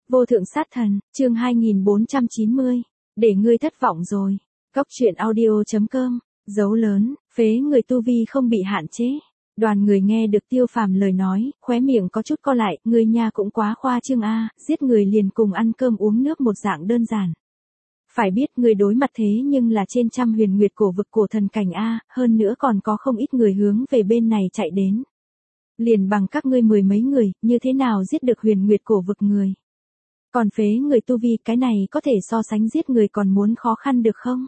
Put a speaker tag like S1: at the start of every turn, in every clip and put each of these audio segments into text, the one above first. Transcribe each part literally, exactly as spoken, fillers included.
S1: Vô thượng sát thần, chương hai nghìn bốn trăm chín mươi. Để ngươi thất vọng rồi. Cốc truyện audio.com. Dấu lớn, phế người tu vi không bị hạn chế. Đoàn người nghe được Tiêu Phàm lời nói, khóe miệng có chút co lại, ngươi nha cũng quá khoa trương a, giết người liền cùng ăn cơm uống nước một dạng đơn giản. Phải biết người đối mặt thế nhưng là trên trăm huyền nguyệt cổ vực cổ thần cảnh a, hơn nữa còn có không ít người hướng về bên này chạy đến. Liền bằng các ngươi mười mấy người, như thế nào giết được huyền nguyệt cổ vực người? Còn phế người tu vi, cái này có thể so sánh giết người còn muốn khó khăn được không?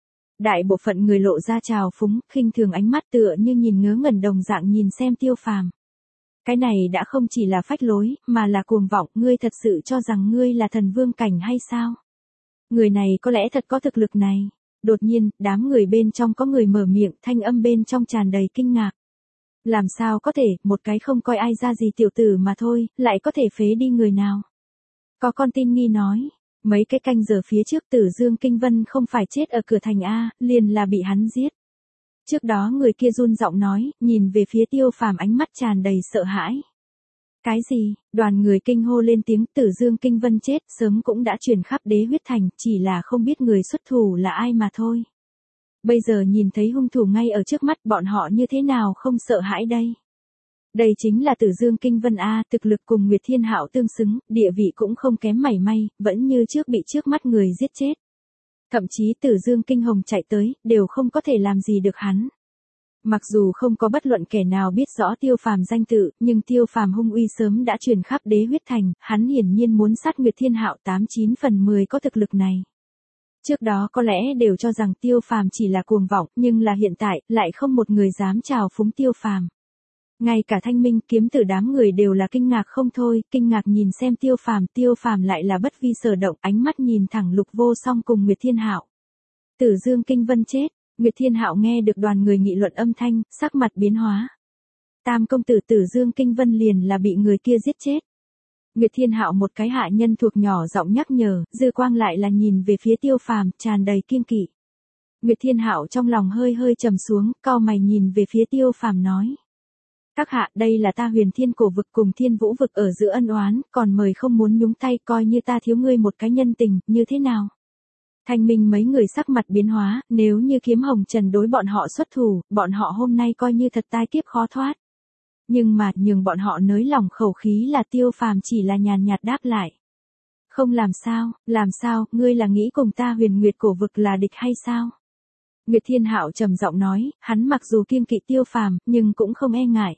S1: Đại bộ phận người lộ ra trào phúng, khinh thường ánh mắt tựa như nhìn ngớ ngẩn đồng dạng nhìn xem Tiêu Phàm. Cái này đã không chỉ là phách lối, mà là cuồng vọng, ngươi thật sự cho rằng ngươi là thần vương cảnh hay sao? Người này có lẽ thật có thực lực này. Đột nhiên, đám người bên trong có người mở miệng, thanh âm bên trong tràn đầy kinh ngạc. Làm sao có thể, một cái không coi ai ra gì tiểu tử mà thôi, lại có thể phế đi người nào? Có con tin nghi nói, mấy cái canh giờ phía trước Tử Dương Kinh Vân không phải chết ở cửa thành A, liền là bị hắn giết. Trước đó người kia run giọng nói, nhìn về phía Tiêu Phàm ánh mắt tràn đầy sợ hãi. Cái gì? Đoàn người kinh hô lên tiếng, Tử Dương Kinh Vân chết, sớm cũng đã truyền khắp Đế Huyết Thành, chỉ là không biết người xuất thủ là ai mà thôi. Bây giờ nhìn thấy hung thủ ngay ở trước mắt, bọn họ như thế nào không sợ hãi đây? Đây chính là Tử Dương Kinh Vân A, thực lực cùng Nguyệt Thiên Hạo tương xứng, địa vị cũng không kém mảy may, vẫn như trước bị trước mắt người giết chết. Thậm chí Tử Dương Kinh Hồng chạy tới, đều không có thể làm gì được hắn. Mặc dù không có bất luận kẻ nào biết rõ Tiêu Phàm danh tự, nhưng Tiêu Phàm hung uy sớm đã truyền khắp Đế Huyết Thành, hắn hiển nhiên muốn sát Nguyệt Thiên Hạo tám chín phần mười có thực lực này. Trước đó có lẽ đều cho rằng Tiêu Phàm chỉ là cuồng vọng, nhưng là hiện tại, lại không một người dám trào phúng Tiêu Phàm. Ngay cả Thanh Minh kiếm tử đám người đều là kinh ngạc không thôi, kinh ngạc nhìn xem Tiêu Phàm, Tiêu Phàm lại là bất vi sở động, ánh mắt nhìn thẳng Lục Vô Song cùng Nguyệt Thiên Hạo. Tử Dương Kinh Vân chết, Nguyệt Thiên Hạo nghe được đoàn người nghị luận âm thanh, sắc mặt biến hóa. Tam công tử Tử Dương Kinh Vân liền là bị người kia giết chết. Nguyệt Thiên Hạo một cái hạ nhân thuộc nhỏ giọng nhắc nhở, dư quang lại là nhìn về phía Tiêu Phàm, tràn đầy kiêng kỵ. Nguyệt Thiên Hạo trong lòng hơi hơi trầm xuống, cau mày nhìn về phía Tiêu Phàm nói: "Các hạ, đây là ta Huyền Thiên cổ vực cùng Thiên Vũ vực ở giữa ân oán, còn mời không muốn nhúng tay, coi như ta thiếu ngươi một cái nhân tình, như thế nào?" Thanh Minh mấy người sắc mặt biến hóa, nếu như Kiếm Hồng Trần đối bọn họ xuất thủ, bọn họ hôm nay coi như thật tai kiếp khó thoát. Nhưng mà, nhường bọn họ nới lòng khẩu khí là Tiêu Phàm chỉ là nhàn nhạt đáp lại. "Không làm sao, làm sao, ngươi là nghĩ cùng ta Huyền Nguyệt cổ vực là địch hay sao?" Nguyệt Thiên Hạo trầm giọng nói, hắn mặc dù kiêng kỵ Tiêu Phàm, nhưng cũng không e ngại.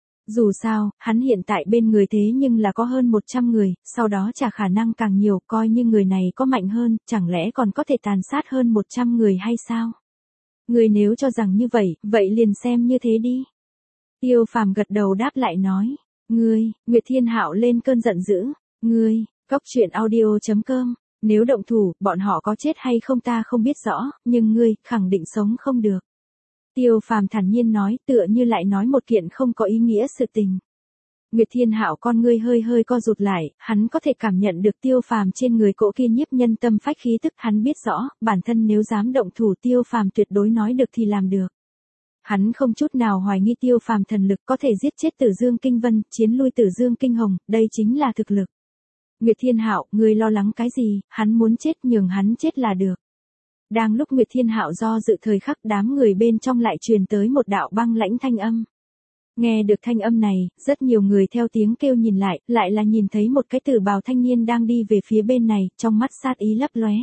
S1: Dù sao, hắn hiện tại bên người thế nhưng là có hơn một trăm người, sau đó trả khả năng càng nhiều, coi như người này có mạnh hơn, chẳng lẽ còn có thể tàn sát hơn một trăm người hay sao? Người nếu cho rằng như vậy, vậy liền xem như thế đi. Tiêu Phàm gật đầu đáp lại nói, ngươi, Nguyệt Thiên Hạo lên cơn giận dữ, ngươi, cốc truyện audio.com, nếu động thủ, bọn họ có chết hay không ta không biết rõ, nhưng ngươi, khẳng định sống không được. Tiêu Phàm thản nhiên nói, tựa như lại nói một kiện không có ý nghĩa sự tình. Nguyệt Thiên Hạo con ngươi hơi hơi co rụt lại, hắn có thể cảm nhận được Tiêu Phàm trên người cỗ kia nhiếp nhân tâm phách khí tức, hắn biết rõ, bản thân nếu dám động thủ Tiêu Phàm tuyệt đối nói được thì làm được. Hắn không chút nào hoài nghi Tiêu Phàm thần lực có thể giết chết Tử Dương Kinh Vân, chiến lui Tử Dương Kinh Hồng, đây chính là thực lực. Nguyệt Thiên Hạo, ngươi lo lắng cái gì, hắn muốn chết nhường hắn chết là được. Đang lúc Nguyệt Thiên Hạo do dự thời khắc, đám người bên trong lại truyền tới một đạo băng lãnh thanh âm. Nghe được thanh âm này, rất nhiều người theo tiếng kêu nhìn lại, lại là nhìn thấy một cái tử bào thanh niên đang đi về phía bên này, trong mắt sát ý lấp lóe.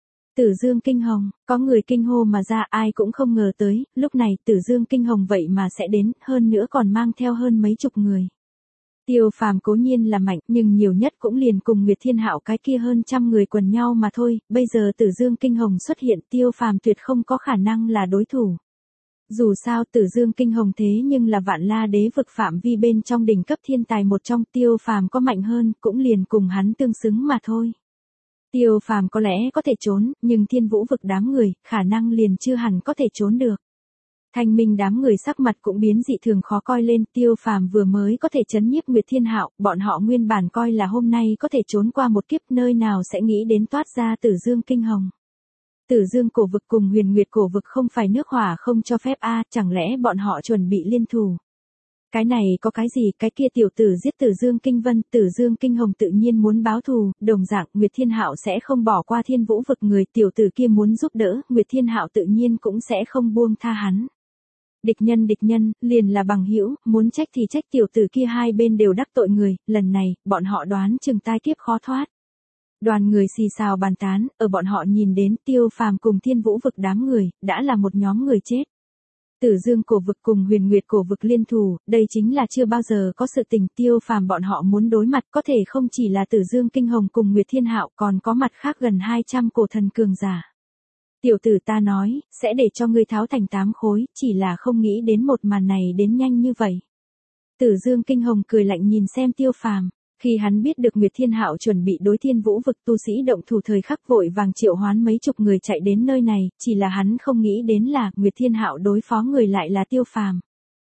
S1: Tử Dương Kinh Hồng, có người kinh hô mà ra, ai cũng không ngờ tới, lúc này Tử Dương Kinh Hồng vậy mà sẽ đến, hơn nữa còn mang theo hơn mấy chục người. Tiêu Phàm cố nhiên là mạnh, nhưng nhiều nhất cũng liền cùng Nguyệt Thiên Hạo cái kia hơn trăm người quần nhau mà thôi, bây giờ Tử Dương Kinh Hồng xuất hiện, Tiêu Phàm tuyệt không có khả năng là đối thủ. Dù sao Tử Dương Kinh Hồng thế nhưng là Vạn La Đế vực phạm vi bên trong đỉnh cấp thiên tài một trong, Tiêu Phàm có mạnh hơn, cũng liền cùng hắn tương xứng mà thôi. Tiêu Phàm có lẽ có thể trốn, nhưng Thiên Vũ vực đám người, khả năng liền chưa hẳn có thể trốn được. Thanh Minh đám người sắc mặt cũng biến dị thường khó coi lên, Tiêu Phàm vừa mới có thể chấn nhiếp Nguyệt Thiên Hạo, bọn họ nguyên bản coi là hôm nay có thể trốn qua một kiếp, nơi nào sẽ nghĩ đến toát ra Tử Dương Kinh Hồng. Tử Dương cổ vực cùng Huyền Nguyệt cổ vực không phải nước hỏa không cho phép a, chẳng lẽ bọn họ chuẩn bị liên thủ. Cái này có cái gì, cái kia tiểu tử giết Tử Dương Kinh Vân, Tử Dương Kinh Hồng tự nhiên muốn báo thù, đồng dạng Nguyệt Thiên Hạo sẽ không bỏ qua Thiên Vũ vực người, tiểu tử kia muốn giúp đỡ, Nguyệt Thiên Hạo tự nhiên cũng sẽ không buông tha hắn. Địch nhân địch nhân, liền là bằng hữu, muốn trách thì trách tiểu tử kia hai bên đều đắc tội người, lần này, bọn họ đoán chừng tai kiếp khó thoát. Đoàn người xì xào bàn tán, ở bọn họ nhìn đến Tiêu Phàm cùng Thiên Vũ vực đám người, đã là một nhóm người chết. Tử Dương cổ vực cùng Huyền Nguyệt cổ vực liên thủ, đây chính là chưa bao giờ có sự tình Tiêu Phàm bọn họ muốn đối mặt, có thể không chỉ là Tử Dương Kinh Hồng cùng Nguyệt Thiên Hạo, còn có mặt khác gần hai trăm cổ thần cường giả. Tiểu tử ta nói, sẽ để cho ngươi tháo thành tám khối, chỉ là không nghĩ đến một màn này đến nhanh như vậy. Tử Dương Kinh Hồng cười lạnh nhìn xem Tiêu Phàm, khi hắn biết được Nguyệt Thiên Hạo chuẩn bị đối Thiên Vũ vực tu sĩ động thủ thời khắc vội vàng triệu hoán mấy chục người chạy đến nơi này, chỉ là hắn không nghĩ đến là Nguyệt Thiên Hạo đối phó người lại là Tiêu Phàm.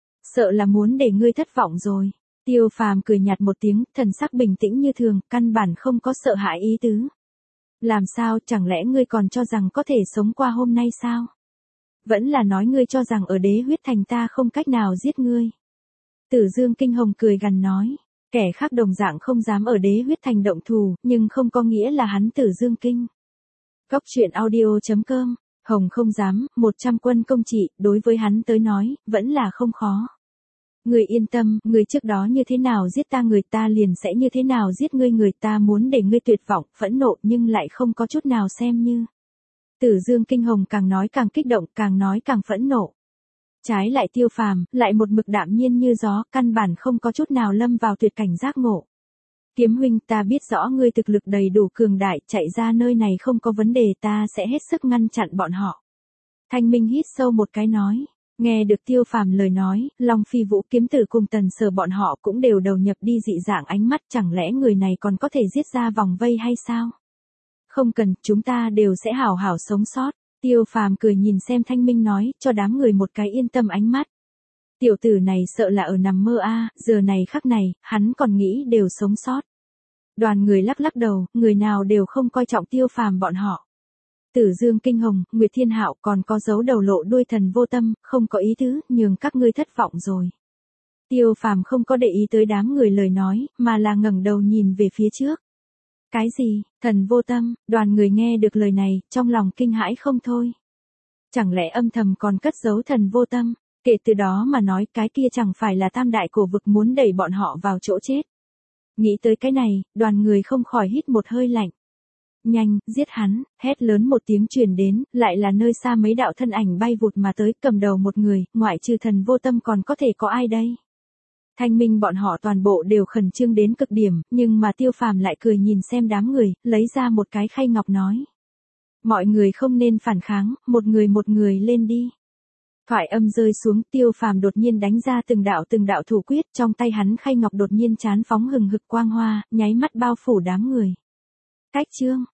S1: Sợ là muốn để ngươi thất vọng rồi. Tiêu Phàm cười nhạt một tiếng, thần sắc bình tĩnh như thường, căn bản không có sợ hãi ý tứ. Làm sao, chẳng lẽ ngươi còn cho rằng có thể sống qua hôm nay sao? Vẫn là nói ngươi cho rằng ở Đế Huyết Thành ta không cách nào giết ngươi. Tử Dương Kinh Hồng cười gằn nói, kẻ khác đồng dạng không dám ở Đế Huyết Thành động thủ, nhưng không có nghĩa là hắn Tử Dương Kinh. Góc truyện audio chấm com, Hồng không dám, một trăm quân công trị, đối với hắn tới nói, vẫn là không khó. Người yên tâm, người trước đó như thế nào giết ta người ta liền sẽ như thế nào giết ngươi người ta muốn để ngươi tuyệt vọng, phẫn nộ nhưng lại không có chút nào xem như. Tử Dương Kinh Hồng càng nói càng kích động, càng nói càng phẫn nộ. Trái lại Tiêu Phàm, lại một mực đạm nhiên như gió, căn bản không có chút nào lâm vào tuyệt cảnh giác ngộ. Kiếm huynh, ta biết rõ ngươi thực lực đầy đủ cường đại, chạy ra nơi này không có vấn đề, ta sẽ hết sức ngăn chặn bọn họ. Thanh Minh hít sâu một cái nói. Nghe được Tiêu Phàm lời nói, Long Phi Vũ kiếm tử cùng Tần Sở bọn họ cũng đều đầu nhập đi dị dạng ánh mắt, chẳng lẽ người này còn có thể giết ra vòng vây hay sao? Không cần, chúng ta đều sẽ hảo hảo sống sót. Tiêu Phàm cười nhìn xem Thanh Minh nói, cho đám người một cái yên tâm ánh mắt. Tiểu tử này sợ là ở nằm mơ a, à, giờ này khắc này, hắn còn nghĩ đều sống sót. Đoàn người lắc lắc đầu, người nào đều không coi trọng Tiêu Phàm bọn họ. Tử Dương Kinh Hồng, Nguyệt Thiên Hạo còn có dấu đầu lộ đuôi Thần Vô Tâm, không có ý tứ, nhường các ngươi thất vọng rồi. Tiêu Phàm không có để ý tới đám người lời nói, mà là ngẩng đầu nhìn về phía trước. Cái gì, Thần Vô Tâm? Đoàn người nghe được lời này, trong lòng kinh hãi không thôi. Chẳng lẽ âm thầm còn cất giấu Thần Vô Tâm? Kể từ đó mà nói cái kia chẳng phải là tam đại cổ vực muốn đẩy bọn họ vào chỗ chết. Nghĩ tới cái này, đoàn người không khỏi hít một hơi lạnh. Nhanh, giết hắn, hét lớn một tiếng truyền đến, lại là nơi xa mấy đạo thân ảnh bay vụt mà tới, cầm đầu một người, ngoại trừ Thần Vô Tâm còn có thể có ai đây? Thanh Minh bọn họ toàn bộ đều khẩn trương đến cực điểm, nhưng mà Tiêu Phàm lại cười nhìn xem đám người, lấy ra một cái khay ngọc nói. Mọi người không nên phản kháng, một người một người lên đi. Thoại âm rơi xuống, Tiêu Phàm đột nhiên đánh ra từng đạo từng đạo thủ quyết, trong tay hắn khay ngọc đột nhiên chán phóng hừng hực quang hoa, nháy mắt bao phủ đám người. Cách chương